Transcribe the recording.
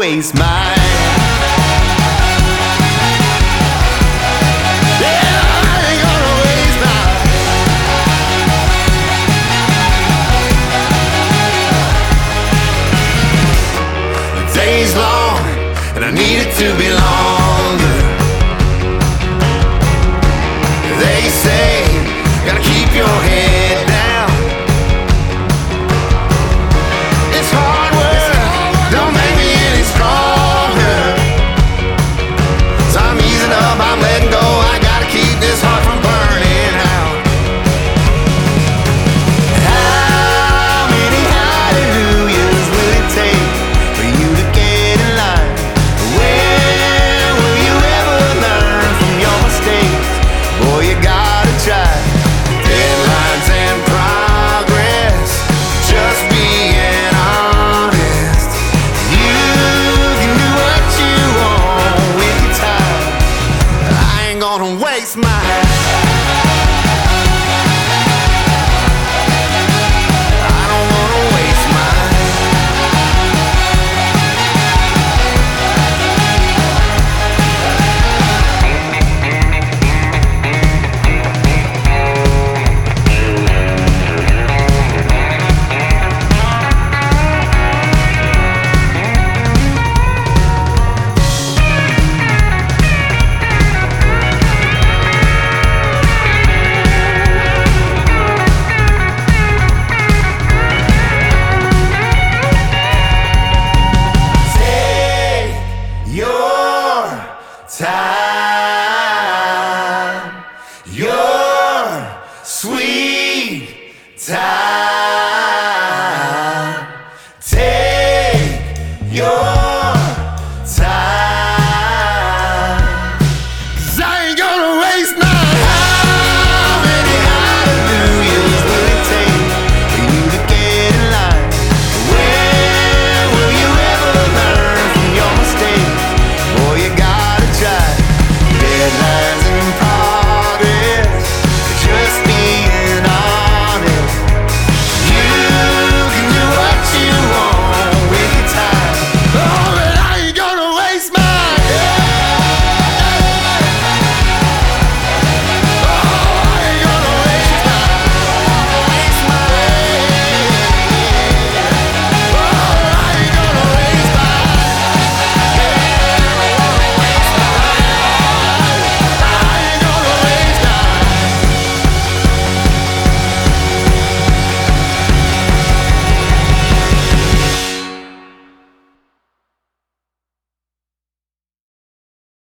waste mine. Day's long, and I need it to be longer. They say, gotta keep your head down. It's hard work, don't make me any stronger. So I'm easing up, I'm letting go. I gotta keep this heart from burning out. How many hallelujahs will it take for you to get in line? When will you ever learn from your mistakes? Boy, you gotta try. Deadlines and progress, just being honest. You can do what you want with your time. I ain't gonna waste mine. I don't wanna waste mine. Time, your sweet time. Take your